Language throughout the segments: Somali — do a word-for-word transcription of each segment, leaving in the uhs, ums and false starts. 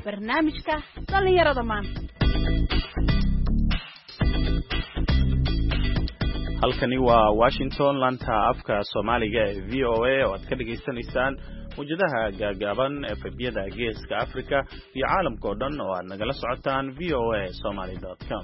barnaamijka dhalinyarada maanta. halkani waa Washington, lanta afka Soomaaliga ee V O A oo aad ka dhageysanaysaan mujadaha gaagaaban ee fadhiyada Geeska Afrika iyo caalamka oo dhan oo aad nagala socotaan v o a somali dot com.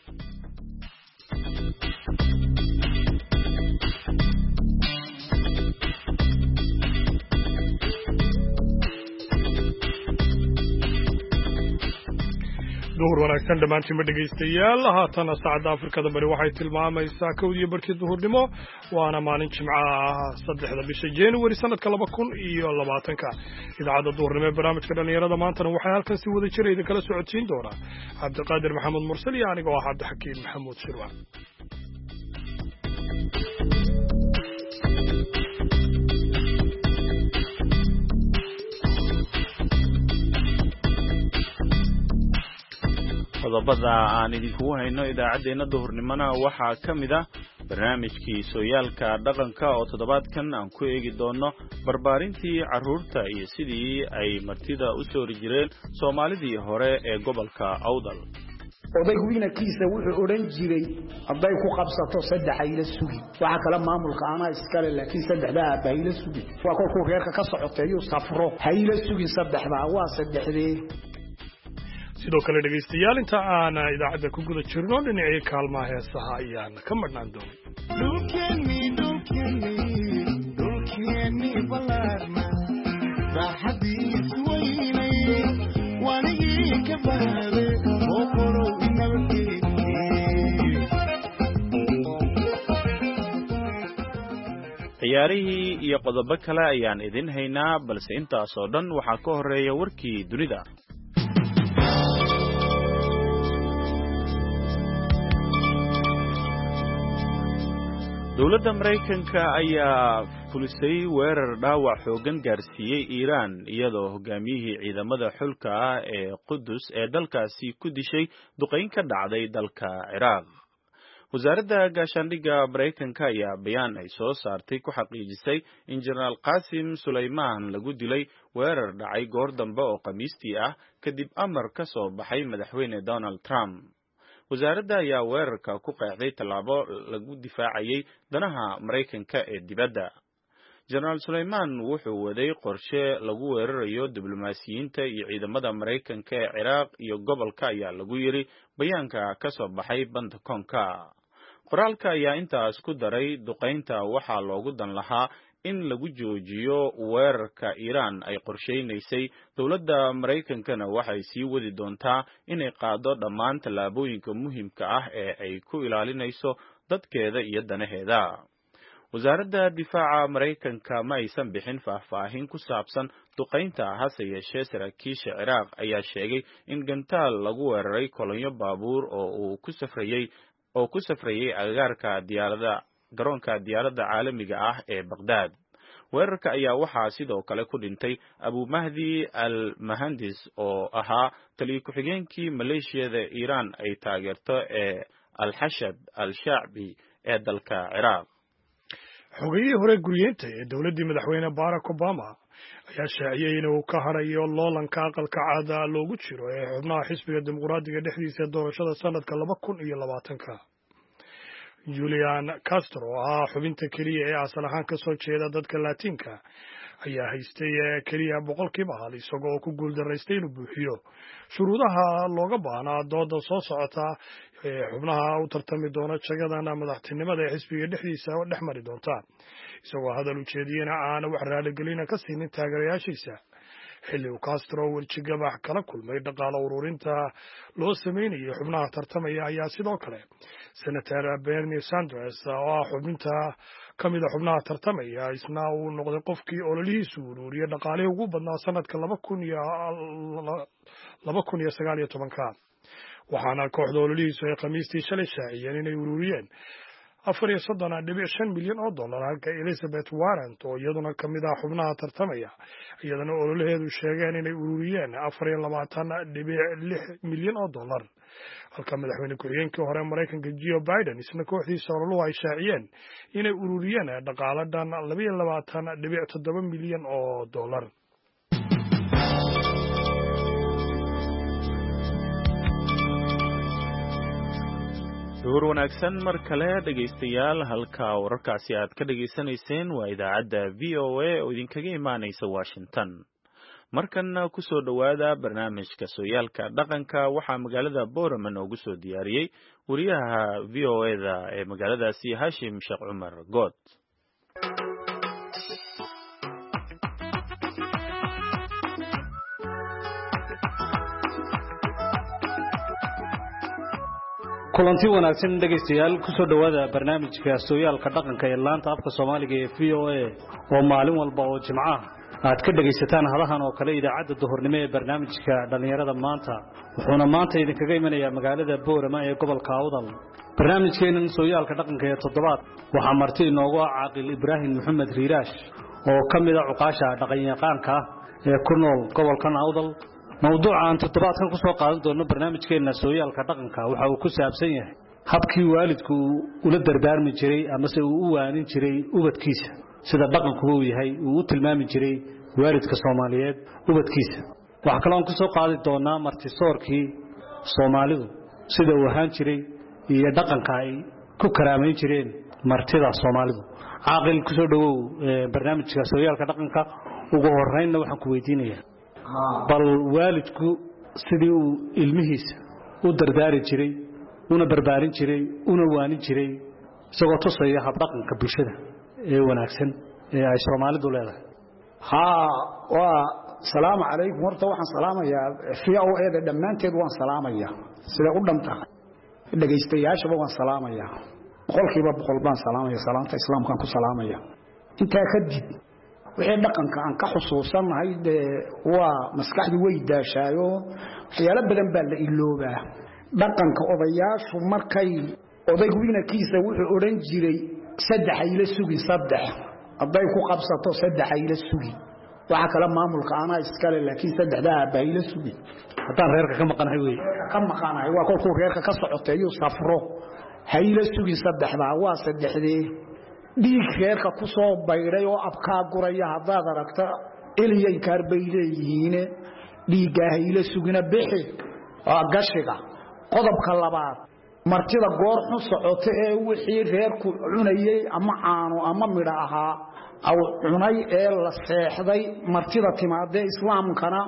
duhur wanaagsan dhammaantiin dhegaystayaal haatan saacada Afrikada bari waxay tilmaamaysaa kowdiyo barkii duhurnimo waana maalin jimco ah saddexda bisha January sanadka laba kun iyo labaatanka idaacada duhurnimo ee barnaamijka dhalinyarada maanta waxay halkan si wada jiray kala socodsiin doona Cabdiqaadir Maxamed Mursal iyo aniga oo Cabdi Xakiin Maxamuud Shirwa. qodobada aan idinku hayno idaacadeena duhurnimona waxaa kamid ah barnaamijkii sooyaalka dhaqanka oo toddobaadkan aan ku eegi doono barbaarintii caruurta iyo sidii ay martida u soo jireen Soomaalidii hore ee gobolka Awdal. odaygu inankiisa wuxuu oran jiray haday ku qabsato saddex ayla sugi waxa kala maamulka ana iskale laakiin saddexda bayla sugi waa kolku reerka ka socoteeyo safro hayla sugi saddexda waa saddexdee. sidoo kale dhageystayaal inta aan idaacada ku guda jirno dhinacii kaalmaha heesaha ayaan ka marnaan doonay. dhulkeeni dhulkeeni dhulkeeni balarna raaxadiis weynay wanigii ka baade oo qoro inabadii. ciyaarihii iyo qodobo kale ayaan idin haynaa balse intaas oo dhan waxaa ka horeeya warkii dunida. dowladda Mareykanka ayaa fulisay weerar dhaawac xoogan gaarsiiyay Iiraan iyadoo hogaamiyihii ciidamada xulka ah ee Qudus ee dalkaasi ku dishay duqeyn ka dhacday dalka Ciraaq. wasaaradda gaashaandhigga Mareykanka ayaa bayaan ay soo saartay ku xaqiijisay in Generaal Qasim Sulaymaan lagu dilay weerar dhacay goor dambe oo Khamiistii ah kadib amar ka soo baxay madaxweyne Donald Trump. wasaaradda ayaa weerarka ku qeexday tallaabo lagu difaacayay danaha Mareykanka ee dibadda. Generaal Sulaymaan wuxuu waday qorshe lagu weerarayo diblomaasiyiinta iyo ciidamada Mareykanka ee Ciraaq iyo gobolka ayaa lagu yiri bayaanka ka soo baxay Pentagon-ka. qoraalka ayaa intaas ku daray duqeynta waxaa loogu dan lahaa in lagu joojiyo weerarka Iiraan ay qorsheynaysay. dowladda Mareykankana waxay sii wadi doontaa inay qaado dhammaan tallaabooyinka muhiimka ah ee ay ku ilaalinayso dadkeeda iyo danaheeda. wasaaradda difaaca Mareykanka ma aysan bixin faahfaahin ku saabsan duqeynta hase yeeshee saraakiisha Ciraaq ayaa sheegay in gantaal lagu weeraray kolonyo baabuur oo uu ku safrayay oo ku safrayay agagaarka diyaaradda garoonka diyaaradda caalamiga ah ee Baghdad. weerarka ayaa waxaa sidoo kale ku dhintay Abu Mahdi al-Mahandis oo ahaa taliye ku-xigeenkii Maleeshiyada Iiraan ay taageerto ee al-Hashad al-Shacbi ee dalka Ciraaq. xogayihii hore guryeenta ee dowladdii madaxweyne Barack Obama ayaa shaaciyay inuu ka harayo loolanka aqalka caada loogu jiro ee xubnaha xisbiga dimuqraadiga dhexdiisa ee doorashada sanadka laba kun iyo labaatanka. Julian Castro oo ah xubinta keliya ee asal ahaan ka soo jeeda dadka Laatiinka ayaa haystay keliya boqolkiiba hal isagoo ku guuldaraystay inuu buuxiyo shuruudaha looga baahnaa dooda soo socota ee xubnaha u tartami doona jagadan madaxtinimada ee xisbiga dhexdiisa oo dhex mari doonta isagoo hadal ujeediyana aan wax raaligelin ka siinin taageerayaashiisa. xilli uu Castro warjigabax kala kulmay dhaqaale ururinta loo sameeyay xubnaha tartamaya ayaa sidoo kale Senator Bernie Sanders oo ah xubinta kamid ah xubnaha tartamaya isna uu noqday qofkii ololihiisu ururiyay dhaqaalihii ugu badnaa sanadka laba kun iyo sagaal iyo toban. waxaana kooxda ololihiisu ay Khamiistii shalay shaaciyeen inay ururiyeen afar iyo soddon dhibic shan milyan oo dollar halka Elizabeth Warren oo iyaduna kamid ah xubnaha tartamaya iyadana ololaheedu sheegeen inay ururiyeen afar iyo labaatan dhibic lix milyan oo dollar halka madaxweyne ku-xigeenkii hore Mareykanka Joe Biden isna kooxdiisa ololuhu ay shaaciyeen inay ururiyeen dhaqaale dhan laba iyo labaatan dhibic toddoba milyan oo dollar. duhur wanaagsan mar kale dhegaystayaal halka wararkaasi aad ka dhageysanayseen waa idaacadda v o a oo idinkaga imaanaysa Washington. markanna ku soo dhawaada barnaamijka sooyaalka dhaqanka waxaa magaalada Boorama noogu soo diyaariyay wariyaha v o a-da ee magaaladaasi Hashim Sheekh Cumar Good. kulanti wanaagsan dhageystayaal ku soo dhawaada barnaamijka sooyaalka dhaqanka ee laanta afka Soomaaliga ee v o a oo maalin walba oo Jimcaha aad ka dhageysataan hadahan oo kale idaacadda duhurnimo ee barnaamijka dhalinyarada maanta wuxuuna maanta idinkaga imanayaa magaalada Boorama ee gobolka Awdal. barnaamijkeenan sooyaalka dhaqanka ee toddobaad waxaa marti inoogu ah Caaqil Ibraahim Maxamed Riiraash oo kamid ah cuqaasha dhaqan-yaqaanka ee ku nool gobolka Awdal. mawduucan toddobaadkan ku soo qaadan doono barnaamijkeena sooyaalka dhaqanka waxa uu ku saabsan yahay habkii waalidku ula dardaarmi jiray ama se uu u waanin jiray ubadkiisa sida dhaqanku uu yahay uu u tilmaami jiray waalidka Soomaaliyeed ubadkiisa. waxa kale oo ku soo qaadi doonaa martisoorkii Soomaalidu sida uu ahaan jiray iyo dhaqanka ay ku karaameyn jireen martida Soomaalidu. Caaqil ku soo dhawow barnaamijka sooyaalka dhaqanka ugu horeynna waxaan ku weydiinayaa bal waalidku sidii uu ilmihiisa u dardaari jiray una barbaarin jiray una waanin jiray isagoo tusaya hab dhaqanka bulshada ee wanaagsan ee ay Soomaalidu leedahay. ha waa salaam alaykum horta waxaan salaamayaa v o a-da dhamaanteed waan salaamayaa sida u dhantahay dhageystayaashaba waan salaamayaa boqolkiiba boqol baan salaamayaa salaanta islaamkaan ku salaamayaa intaa kadib wixii dhaqanka aan ka xusuusanahay waa maskaxdu way daashaayo waxyaalo badan baa la iloobaa dhaqanka odayaashu markay odaygu inankiisa wuxuu oran jiray saddex ay la sugi saddex haday ku qabsato saddex ay la sugi waxa kala maamulka ana iskale laakiin saddexda aabay la sugi haddaan reerka ka maqanahay way ka maqanahay waa kolkuu reerka ka socoteeyo safro hay la sugi saddexda waa saddexdii dhiig reerka ku soo bayray oo abkaa guraya hadaad aragta iliyay kaarbayleeyihiin dhiiga hayla sugina bixi oo gashiga qodobka labaad martida goor xun socoto ee wixii reerku cunayay ama caano ama midha ahaa aw cunay ee la seexday martida timaadee islaamkana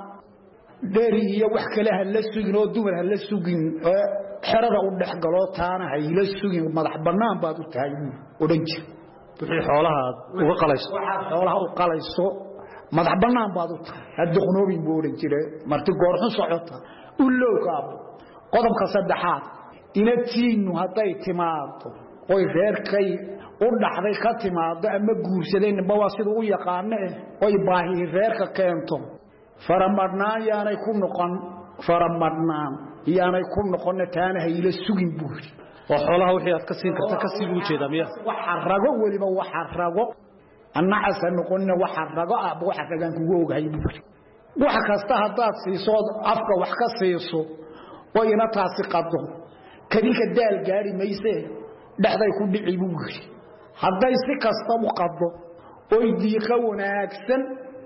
dheeri iyo wax kale ha la sugin oo dumar ha la sugin xerada u dhaxgalo taana hayla sugin madax banaan baad u tahay odan jir wixii xoolaha uga qalayso waxa xoolaha u qalayso madax banaan baad u tahay hadda qnoobin boorin jire marti goor xun socota u loogaab qodobka saddexaad inatiinu haday timaado oo reerkay u dhaxday ka timaado ama guursadeen baa sida u yaqaan oo baahi reerka keento faramadnaan yaanay ku noqon faramadnaan yaanay ku noqon taana hayla sugin buuri oo xoolaha wixii aad ka siin karta ka sii u jeeda miya waxa rago waliba waxa rago annaas noqonna waxa rago aab waxa ragan kugu ogahay buuri waxa kasta hadaad siiso afka wax ka siiso oo ina taasi qado kadinka daal gaari mayse dhaxday ku dhici buuri haday si kasta u qado oo diiqa wanaagsan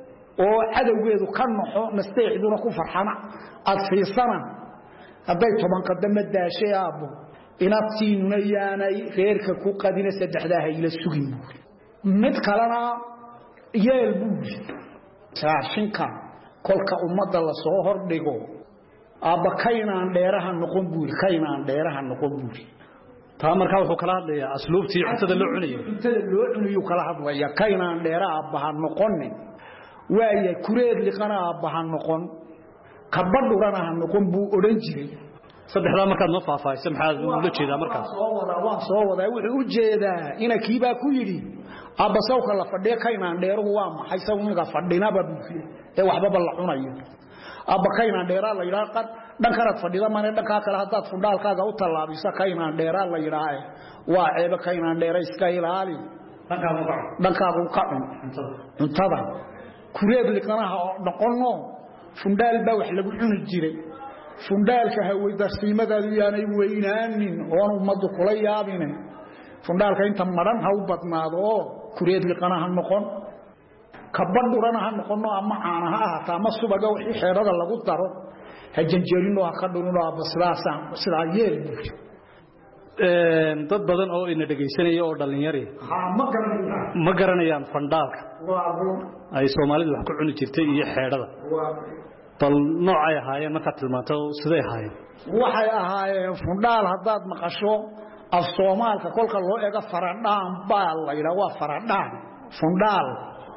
oo cadawgeedu ka noxo nasteexduna ku farxana aad fiisana haday toban qadama daashay aabo inabtiina yaanay reerka ku qadina saddexda hayla sugin mid kalena yeel buuri saashinka kolka ummada la soo hordhigo aaba kaynaan dheeraha noqon buuri kaynaan dheeraha noqon buuri taa markaa wuxuu kala hadlayaa asluubtii cuntada loo cunayo cuntada loo cunayo kala hadlaya kaynaan dheeraha bahan noqon waaya kureed liqana bahan noqon kabadhurana noqon buu oran jiray saddexda markaad ma faafayso maxaad u jeedaa markaas soo wada waan soo wada wuxuu u jeedaa ina kiiba ku yiri aba sawka la fadhiyo kaynaan dheeruhu waa maxay sawniga fadhinaba buufiye ee waxba la cunayo aba kaynaan dheeraa la yiraahdo dhankaraad fadhida ma dhanka kale hadaad fundaalkaaga u talaabisa kaynaan dheeraa la yiraahdo waa ceeba kaynaan dheeray iska ilaali dhankaagu ka dhankaagu ka cuntada kureed liqanaha noqono fundaal baa wax lagu cuni jiray fundaalka haway darsiimadaadu yaanay weynaanin oo ummadu kula yaabine fundaalka inta maran ha u badnaado oo kureed liqanaha noqon kabadhurana ha noqono ama caanaha ahata ama subaga wixii xeerada lagu daro ha janjeelino ha ka dhunno abaslaasan sida yeel dad badan oo ina dhageysanaya oo dhalinyaro ha ma garanayaan ma garanayaan fandaalka waa ay Soomaalidu wax ku cuni jirtay iyo xeedhada waa bal noocay ahaayeen marka tilmaanto sidee ahaayeen waxay ahaayeen fundaal hadaad maqasho af Soomaalka kolka loo eega faradhaan baa la yiraahdaa waa faradhaan fundaal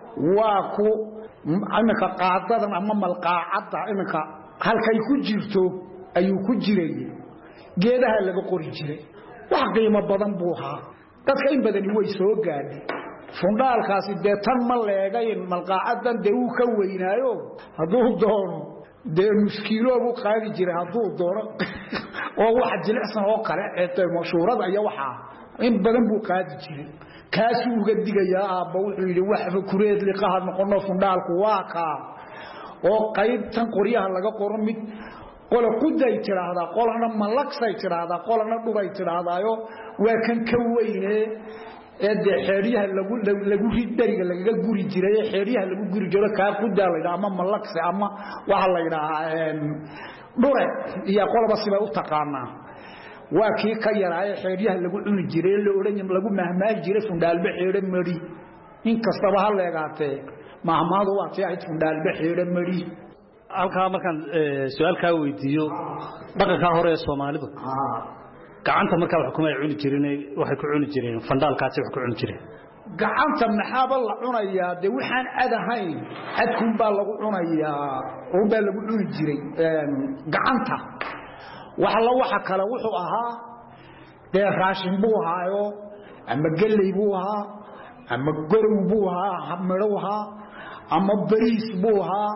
waa ku anaka qaadadan ama malqaacada inka halkay ku jirto ayuu ku jiray geedaha laga qori jiray wax qiimo badan buu ahaa dadka in badan way soo gaadhay fundaalkaasi de tan ma leegayn malqaacadan de uu ka weynaayo haduu doono de muskiilo uu qaadi jiray haduu doono oo wax jilicsan oo kale ee mashhuurada ayaa waxa in badan buu qaadi jiray kaasi uga digayaa aabba wuxuu yiri waxba kureed liqaad noqono fundaalku waa ka oo qayb tan qoriyaha laga qoran mid qola quday tiraahda qolana malaksay tiraahda qolana dhugay tiraahdayo waa kan ka weyne ee de xeeriyaha lagu lagu ridariga laga guri jiray xeeriyaha lagu guri jiray ka qudaa la ama malaksa ama waxa la yiraahdaa dhure iyo qolaba sibay u taqaanaa waa kii ka yaraay xeeriyaha lagu cuni jiray la oran lagu mahmaal jiray fundaalba xeere mari in kastaba hal leegaatay mahmaadu waa tii ay fundaalba xeere mari halka markaan su'aalka weydiiyo dhaqanka hore ee Soomaalidu gacanta marka wax kuma cuni jireen waxay ku cuni jireen fandaalkaasi wax ku cuni jireen gacanta maxaaba la cunayaa de waxaan adahayn adkun baa lagu cunayaa oo baa lagu cuni jiray gacanta waxa la waxa kale wuxuu ahaa de raashin buu ahaayo ama galay buu ahaa ama gorow buu ahaa hamiro ahaa ama bariis buu ahaa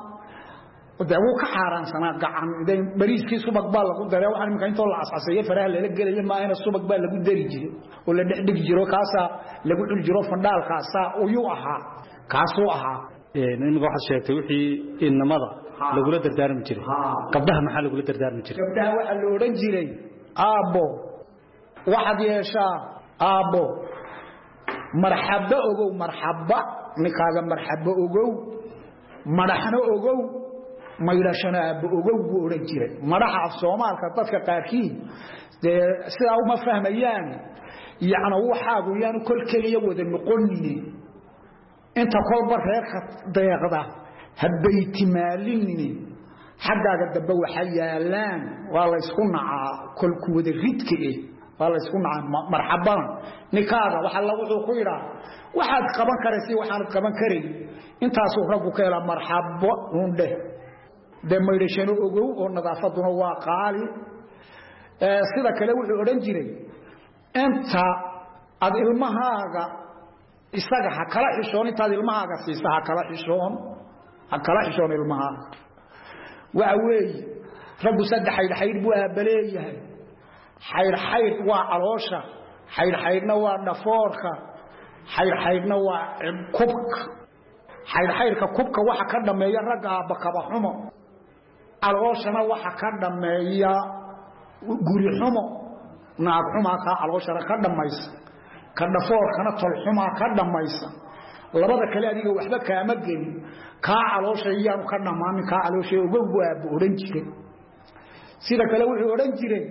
ودعو كحاران سنة قعن إذا بريس كي سبق بالله قد دري وحنا مكان طلع عصعية فراه اللي لقى لي ما أنا السبق بالله قد دري جري ولا نحدق جرو كاسا لقول الجرو فندال كاسا ويوها كاسوها إن واحد شيء توحي إن مضى لقول الدردار مجري قبلها محل لقول الدردار مجري قبلها واحد لو رجلي أبو واحد يشا أبو مرحبا أجو مرحبا نكالا مرحبا أجو مرحنا أجو ما يلاشنا بأوجو ورجيره مرح في الصومال كتبك قاركين سلا وما فهم يعني يعني هو حاجة يعني كل كلية وذا نقولني أنت كل برهك ضيقة هبيت ماليني حدا قد بوا حيالان والله يسكن ع كل كود الريد كده والله يسكن ع مرحبا نكاغا وحلا وحو قيرا واحد كمان كرسي واحد كمان كري أنت أصورك كلا مرحبا ونده de maydhashano ogow oo nadaafaduna waa qaali ee sida kale wuxuu oran jiray inta ad ilmahaaga isaga ha kala xishoon inta ilmahaaga siisa ha kala xishoon ha kala xishoon ilmahaaga waa weey rabbu saddex xayr buu aabaleeyahay xayr xayr waa caloosha xayr xayrna waa dhafoorka xayr xayrna waa kubka xayr xayrka kubka waxa ka dhameeya rag aaba kaba xumo alooshana waxa ka dhameeya guri xumo naag xumo ka alooshana ka dhamaysa ka dhafoorkana tol xumo ka dhamaysa labada kale adiga waxba kaama gelin ka aloosha iyaan ka dhamaan ka aloosha ugu waab oran jiray sida kale wuxuu oran jiray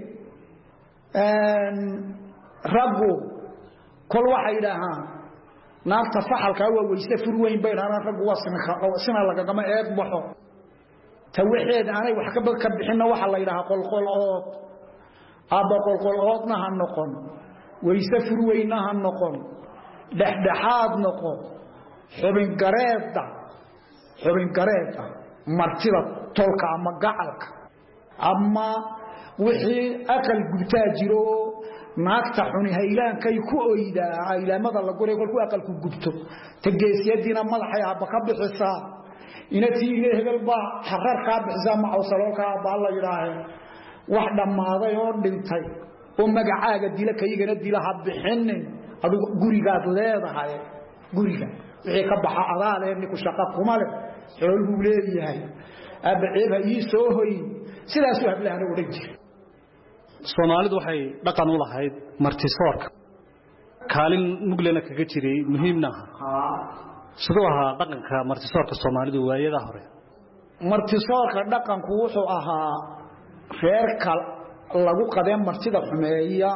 een rabbu kol waxa ilaaha naafta faxalka waa weyse furweyn bayna rabbu wasna sina laga gama eed baxo توحيد أنا وحكب كبحنا وحلا يراها قل قل عود أبا قل قل عودنا هالنقن ويسافر وينا هالنقن دحدحاد نقن حبين قريبة حبين قريبة مرتبة طلق أما قعلك أما وحي أكل قبتاجرو ناكتحوني هيلان كي كوئيدا إلى ماذا الله قول يقول كو أكل قبتو تجيس يدينا مضحي أبا كبح الساعة inati ilaahay ba xararka bixisa ma awsalka ba Allah yiraahay wax dhamaaday oo dhintay oo magacaaga dila kaygana dilaha bixinin adigu gurigaad leedahay guriga wixii ka baxa adaaleen ku shaqo kuma leh xool buu leeyahay abciib ay soo hoy sidaas wax lahayn u dhigay Soomaalidu waxay dhaqan u lahayd martisoorka kaalin muglena kaga jiray muhiimna ha sidoo ahaa dhaqanka martisoorka Soomaalidu waayada hore martisoorka dhaqanku wuxuu ahaa reerka lagu qadeen martida xumeeya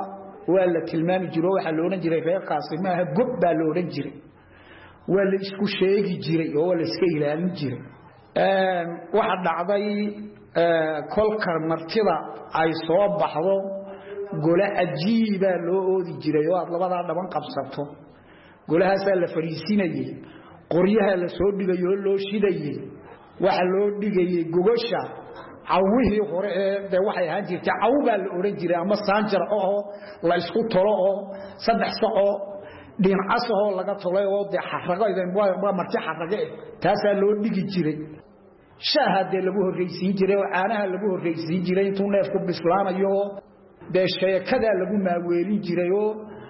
waa la tilmaami jiray waxa la oran jiray reerkaasi ma aha gob baa la oran jiray waa la isku sheegi jiray oo la iska ilaalin jiray ee waxa dhacday kolka martida ay soo baxdo gole ajiiba loo oodi jiray oo labada dhaban qabsato golahaas la fariisinayay qoryaha la soo dhigayo loo shidayay waxa loo dhigayay gogosha awihii hore ee waxay ahaan jirtay awbaa la oran jiray ama saanjar oo la isku tolo oo saddex saaco dhinacaas oo laga tolay oo de xarago idin waa marti xarago taas loo dhigi jiray shaahada lagu horeysiin jiray oo caanaha lagu horeysiin jiray intuu neefku bislaanayo de sheekada lagu maaweelin jiray oo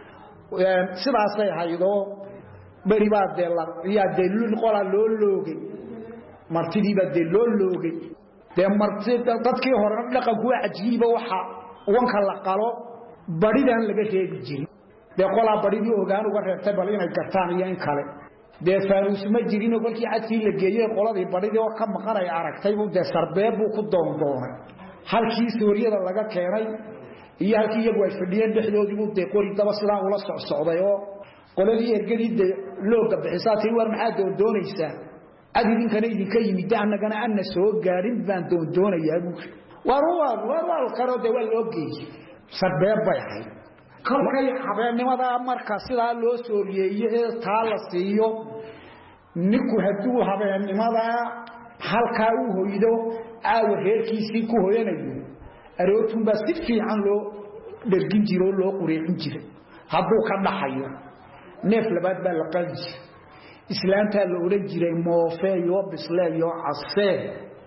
sidaas ay haydo bari baa de la ya de qola loo loogay martidii baa de loo loogay de martida dadkii hore dhaqanku ajiiba waxa wanka la qalo baridan laga reebi jiray de qola baridii ogaan uga reebtay bal inay gartaan iyo in kale de faanus ma jirin kolkii cadkii la geeyay qoladii baridii oo ka maqan ay aragtay uu de sarbeeb uu ku doondoonay halkii Suuriyada laga keenay iyo halkii iyagu ay fadhiyeen dhexdoodii uu de qori daba sidaa ula socsocday oo qoladii ergadii looga bixisaatay war maxaa doonaysaa adidin kana idinka yimid annagana anna soo gaarin baan doonayaa war war war karo de waa loo geeyay sarbeeb bay ahayd kolkay habeenimada marka sida loo sooriyay taa la siiyo ninku haduu habeenimada halka uu hooydo aaw reerkiisii ku hooyanayo arootun ba si fiican loo dhergin jiro loo qurixin jiray haduu ka dhaxayo neef labaad baa la qalji islaanta la oran jiray moofeeyo bisleeyo casee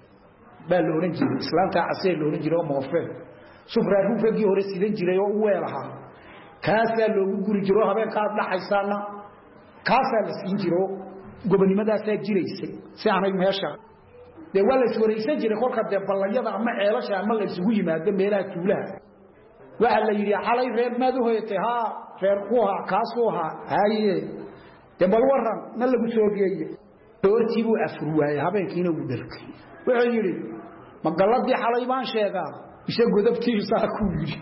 baa la oran jiray islaanta casee la oran jiray moofee sufra ruufagii hore sidan jiray oo weelaha kaasa loogu guri jiro habeenka dhaxaysana kaasa la siin jiro gobonimadaas ay jireysay si aanay meesha de wala suuraysan jiray kolka de ballayada ama ceelasha ama la isugu yimaado meelaha tuulaha waxa la yiri xalay reer maadu hoytay ha reer kuha kaasuha haye de bal waran ma lagu soo geeyay doortiibu afruwaay habeenkiina uu dalkay wuxuu yiri magaladii xalay baan sheegaa isha godabtiisa ku yiri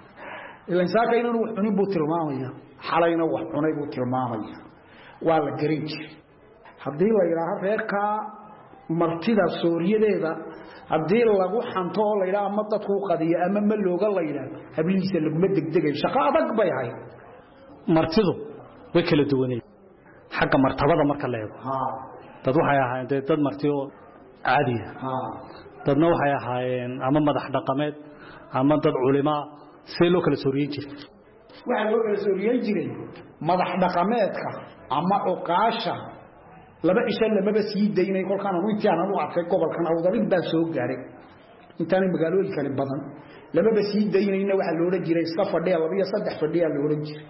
ila saaka inuu wax cunay buu tilmaamaya xalayna wax cunay buu tilmaamaya waa la garin jiray hadii la yiraahdo reerka martida Suuriyadeeda hadii lagu xanto oo la yiraahdo ama dadku qadiyo ama ma looga la yiraahdo habliisa lagu degdegay shaqo adag bay ahay martidu way kala duwanay xagga martabada marka la eego ha dad waxay ahaayeen dad martiyo caadi ah ha dadna waxay ahaayeen ama madax dhaqameed ama dad culimo si loo kala sooriyay jiray waxa loo kala sooriyay jiray madax dhaqameedka ama uqaasha laba isha lama sii deynay kolkaan uu intaan uu arkay gobolkan awdalin baa soo gaaray intaan magaalooyin kale badan lama sii deynayna waxa loo oran jiray iska fadhiya laba iyo saddex fadhiya loo oran jiray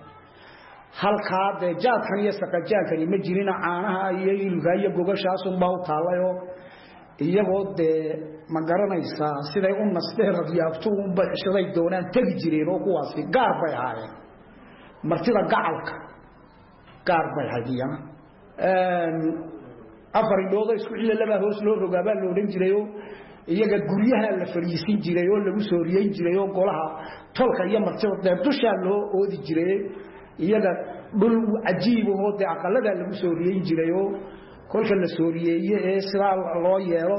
halka de jaadkan iyo saqajaankan ma jirina caanaha iyo ilgaayo gogashaas u baa taalayo iyagoo de ma garanaysa siday u nasdeer yaabto u baxshaday doonaan tagi jireen oo kuwaasi gaar bay ahaayeen martida gacalka gaar bay ahaayeen een afar indhooda isku xilli laba hoos loo rogaaba loo oran jiray iyaga guryaha la fariisin jiray oo lagu sooriyay jiray oo golaha tolka iyo martida dusha loo oodi jiray iyaga dhul ajiib oo de aqalada lagu sooriyay jiray oo kolka la sooriyay ee sida loo yeelo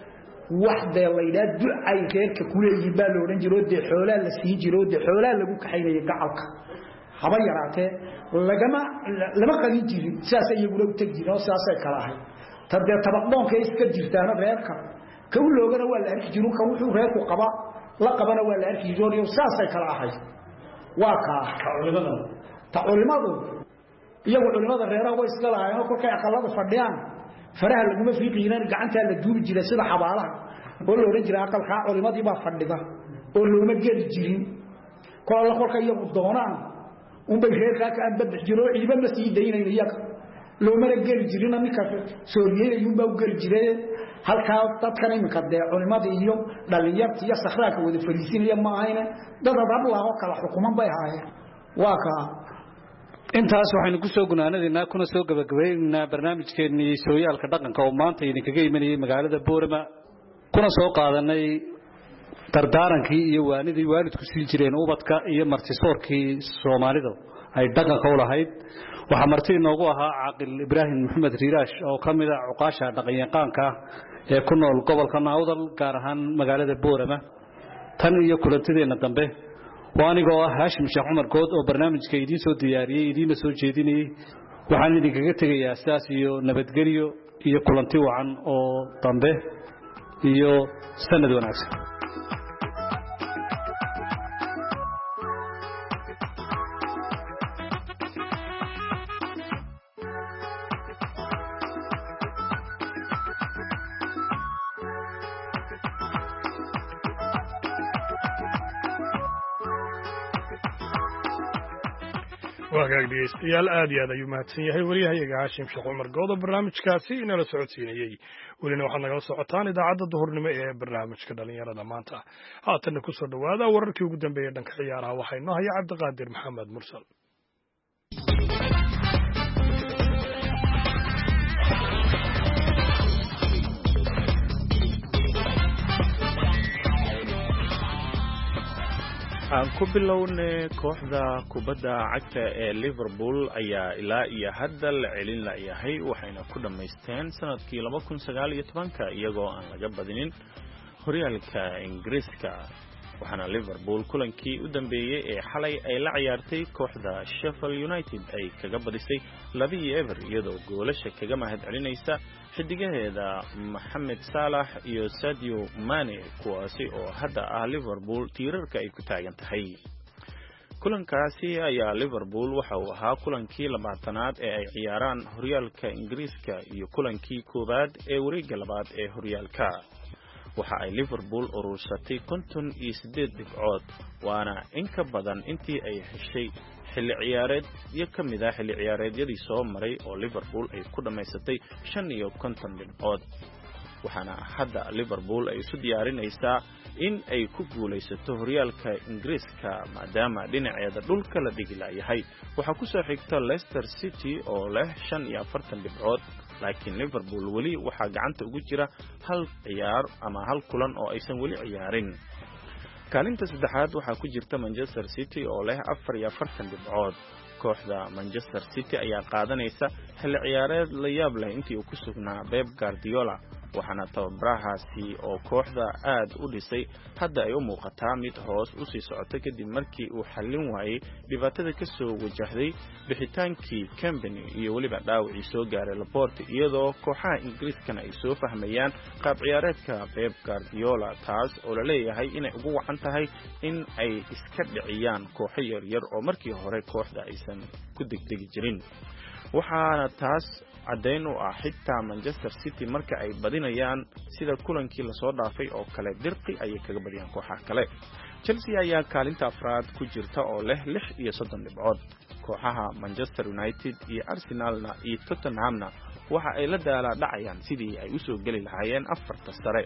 waxda layda ducay reerka kuleeyay baa loo oran jiray de xoolaha la sii jiray de xoolaha lagu kaxaynay gacalka haba yaraatee lagama lama qadin jirin sidaas ay iyagu u tagjiray sidaas ay kala ahay tabde tabaqdoonka iska jirtaana reerka ka u loogana waa la arki jiray kan wuxuu reerku qaba la qabana waa la arki jiray sidaas ay kala ahay waa ka culimada ta culimadu iyagu culimada reeraha way iska lahaayeen kolkay aqalada fadhiyaan faraha lagu ma fiiqiyeen gacanta la duubi jiray sida xabaalaha oo la oran jiray aqalka culimadii baa fadhida oo looma geli jirin koola kolkay iyagu doonaan un bay reerka ka aan badx jiro ciiba ma sii deynayna iyaga looma geli jirin ninka Sooriyada ayuu baa u geli jiray halka dadkan imika de culimadii iyo dhalinyarta iyo saxraaka wada fariisinaya ma ahayna dad dad la oo kala xukuman bay ahaayeen waa ka intaas waxaynu ku soo gunaanadeena kuna soo gabagabeynaa barnaamijkeennii sooyaalka dhaqanka oo maanta idinkaga imanayay magaalada Boorama kuna soo qaadanay dardaarankii iyo waanidii waalidku siin jireen ubadka iyo martisoorkii Soomaalidu ay dhaqanka u lahayd waxa marti inoogu ahaa Caaqil Ibraahim Maxamed Riiraash oo kamid ah cuqaasha dhaqan-yaqaanka ee ku nool gobolka Naawdal gaar ahaan magaalada Boorama tan iyo kulantideena dambe waanigoo ah Haashim Sheekh Umar Good oo barnaamijka idin soo diyaariyay idin soo jeedinayay waxaan idinkaga tagayaa sidaas iyo nabadgelyo iyo kulanti wacan oo dambe iyo sanad wanaagsan wagaag dhegeystayaal aad iyo aad ayuu mahadsan yahay wariyahayaga Haashim Sheekh Umar Good oo barnaamijkaasi inala socodsiinayay welina waxaad nagala socotaan idaacadda duhurnimo ee barnaamijka dhalinyarada maanta haatanna ku soo dhawaada wararkii ugu dambeeyay dhanka ciyaaraha waxaa inoo haya Cabdiqaadir Maxamed Mursal aan ku bilownay kooxda kubadda cagta ee Liverpool ayaa ilaa iyo hadda la celin la yahay waxayna ku dhameysteen sanadkii laba kun sagaal iyo toban iyagoo aan laga badinin horyaalka Ingiriiska waxaana Liverpool kulankii u dambeeyay ee xalay ay la ciyaartay kooxda Sheffield United ay kaga badisay laba iyo eber iyadoo goolasha kaga mahad celinaysa xidigaheeda Mohamed Salah iyo Sadio Mane kuwaasi oo hadda ah Liverpool tiirarka ay ku taagan tahay kulankaasi ayaa Liverpool waxa uu ahaa kulankii labaatanaad ee ay ciyaaraan horyaalka Ingiriiska iyo kulankii koowaad ee wareegga labaad ee horyaalka waxa ay Liverpool urursatay konton iyo siddeed dhibcood waana in ka badan intii ay heshay xilli ciyaareed iyo kamid ah xilli ciyaareedyadii soo maray oo Liverpool ay ku dhameysatay shan iyo konton dhibcood waxaana hadda Liverpool ay isu diyaarinaysaa in ay ku guuleysato horyaalka Ingiriiska maadaama dhinaceeda dhulka la dhigi lahayd waxa ku soo xigta Leicester City oo leh shan iyo afartan dhibcood laakiin Liverpool wali waxa gacanta ugu jira hal ciyaar ama hal kulan oo aysan wali ciyaarin kaalinta saddexaad waxa ku jirta Manchester City oo leh afar iyo afartan dhibcood kooxda Manchester City ayaa qaadanaysa xilli ciyaareed la yaab leh intii uu ku sugnaa Pep Guardiola waxaana tababarahaasi oo kooxda aad u dhisay hadda ay u muuqataa mid hoos u sii socota kadib markii uu xallin waayay dhibaatada ka soo wajahday bixitaankii Company iyo waliba dhaawacii soo gaaray Laporte iyadoo kooxaha Ingiriiskana ay soo fahmayaan qaab ciyaareedka Pep Guardiola taas oo la leeyahay inay ugu wacan tahay in ay iska dhiciyaan kooxo yaryar oo markii hore kooxda aysan ku degdegi jirin waxaana taas caddeyn u ah xitaa Manchester City marka ay badinayaan sida kulankii la soo dhaafay oo kale dirqi ay kaga badiyaan kooxaha kale Chelsea ayaa kaalinta afraad ku jirta oo leh lix iyo soddon dhibcood kooxaha Manchester United iyo Arsenalna iyo Tottenhamna waxa ay la daala dhacayaan sidii ay u soo gali lahaayeen afarta sare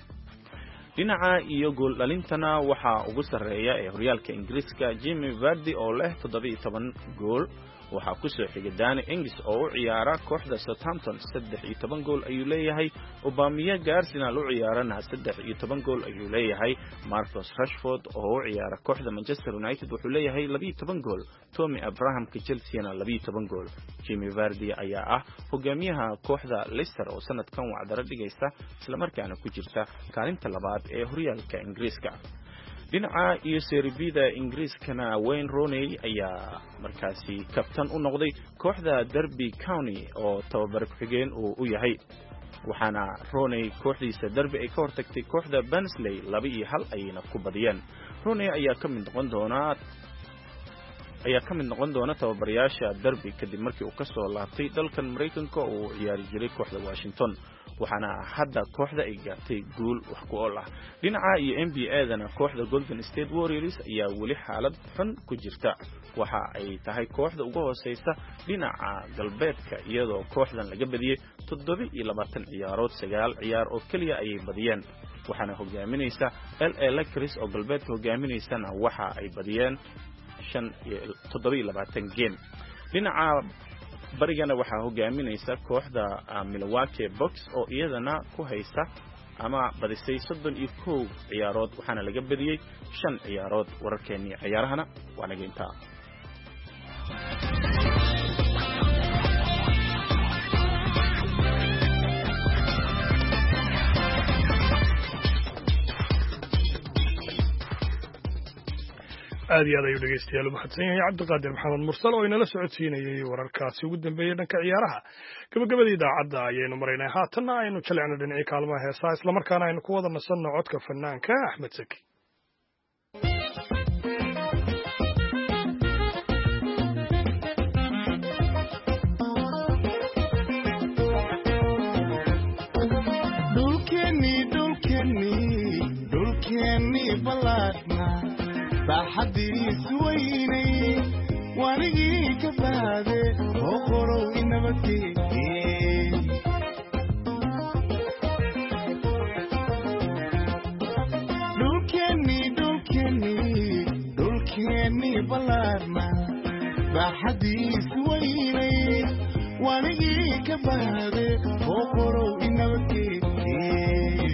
dhinaca iyo gool dhalintana waxa ugu sareeya ee horyaalka Ingiriiska Jamie Vardy oo leh toddoba iyo toban gool waxa ku soo xigay Danny Ings oo u ciyaara kooxda Southampton saddex iyo toban gool ayuu leeyahay Aubameyang Arsenal u ciyaarana saddex iyo toban gool ayuu leeyahay Marcus Rashford oo u ciyaara kooxda Manchester United wuxuu leeyahay laba iyo toban gool Tommy Abraham ka Chelsea-na laba iyo toban gool Jamie Vardy ayaa ah hogaamiyaha kooxda Leicester oo sanadkan wacdara dhigaysa isla markaana ku jirta kaalinta labaad ee horyaalka Ingiriiska dhinaca iyo Serie B-da Ingiriiskana Wayne Rooney ayaa markaasi kabtan u noqday kooxda Derby County oo tababar ku xigeen uu u yahay waxaana Rooney kooxdiisa Derby ay ka hortagtay kooxda Barnsley laba iyo hal ayna ku badiyeen Rooney ayaa ka mid noqon doona ayaa ka mid noqon doona tababarayaasha Derby kadib markii uu ka soo laabtay dalkan Mareykanka oo uu ciyaari jiray kooxda Washington waxaana hadda kooxda ay gaartay guul wax ku ool ah dhinaca iyo N B A-dana kooxda Golden State Warriors ayaa wali xaalad xun ku jirta waxa ay tahay kooxda ugu hooseysa dhinaca galbeedka iyadoo kooxdan laga badiyay toddoba iyo labaatan ciyaarood sagaal ciyaar oo kaliya ayay badiyeen waxaana hogaaminaysa L A Lakers oo galbeedka hogaaminaysana waxa ay badiyeen shan iyo toddoba iyo labaatan game dhinaca barigana waxa hogaaminaysa kooxda Milwaukee Bucks oo iyadana ku haysta ama badisay soddon iyo kow ciyaarood waxaana laga badiyey shan ciyaarood wararkeennii ciyaarahana waa naga intaa aad iyo aad ayuu dhegeystayaal u mahadsan yahay cabdiqaadir maxamed mursal oo inala socodsiinayay wararkaasi ugu dambeeyey dhanka ciyaaraha gabagabada idaacadda ayaynu maraynay haatanna aynu jalecno dhinacii kaalmaha heesaa islamarkaana aynu ku wada nasanno codka fanaanka axmed saki baaxadiis weynay wanigii ka baade oo qorow inabadgeeyey dhulkeennii dhulkeennii dhulkeennii ballaarna baaxadiis weynay wanigii ka baade oo qorow inabadgeeyey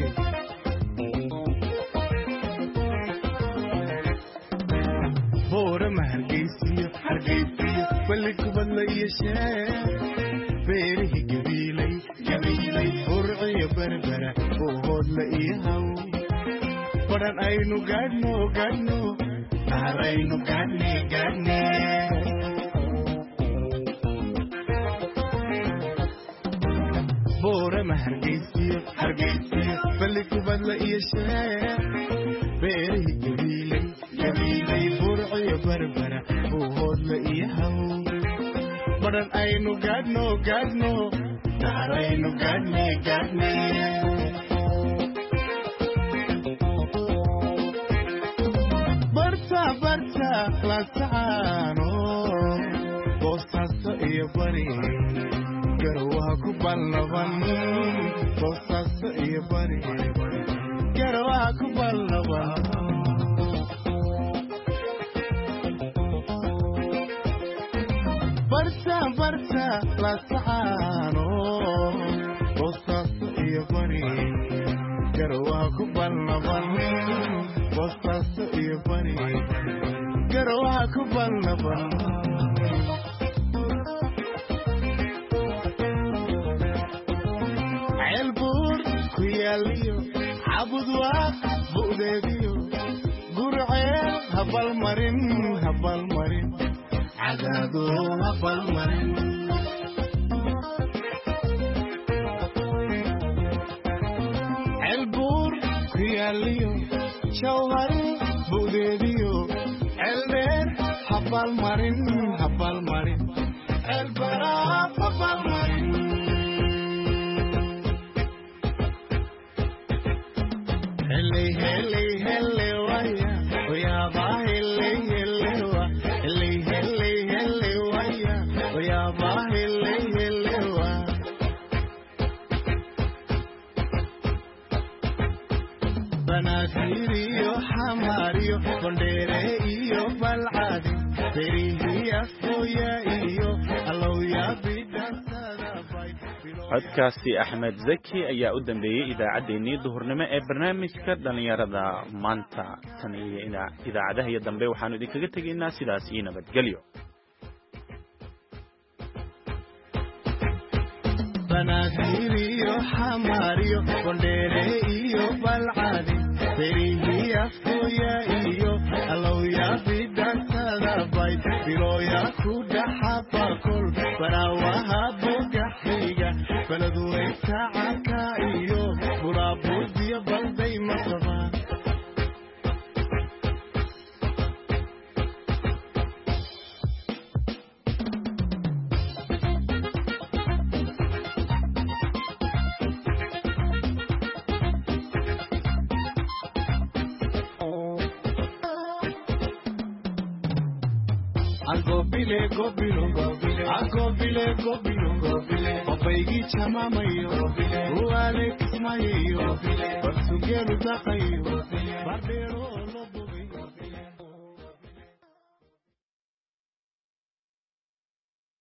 boorama hargeysiyo hargeysiyo balli kubadla iyo sheer beerihi gabiilay gabiilay burciyo berbera buuhoodla iyo haw badhan aynu gaadhno gaadhno aaraynu gaadhne gaadhne boorama hargeysiyo hargeysiyo balli kubadla iyo sheer beerihi gabiilay gabiilay burciyo berbera buuhoodla iyo haw badhan aynu gaadhno gaadhno aaraynu gaadhne gaadhne barta barta lasacaano boosaaso iyo bari garwaha ku ballaban boosaaso iyo bari garwaha ku ballaban barta barta lasacaano boosaaso iyo bari garwaha ku ballaban boosaaso iyo bari garwaha ku ballaban ceelbuur ku yaaliyo cabudwaaq bu'deediyo gurceel habalmarin habalmarin cadaado habalmarin ceelbuur ku yaaliyo jawhari bu'deediyo ceeldheer habalmarin habalmarin ceelbaraaf habalmarin heley heley heley waya oyaba heley heley wa heley heley heley waya oyaba heley heley wa banaadir iyo xamaariyo bondheere iyo balcadi berihiya hooya iyo allowya bidhansada codkaasi axmed zaki ayaa u dambeeyey idaacaddeenii duhurnimo ee barnaamijka dhallinyarada maanta tan iyo idaacadaha iyo dambe waxaanu idinkaga tegaynaa sidaas iyo nabadgelyo banaadir iyo xamaariyo bondheere iyo balcadi berihiya hooya iyo allowya bidhansada bay bilooya ku dhaxabakol baraawaha bogaxiga baladuweyta caka iyo buraabudiyo balday masaba Gobile gobilo gobile agobile gobilo gobile obaygi chamamayo gobile uale kismayo gobile basugelu takayo gobile barbero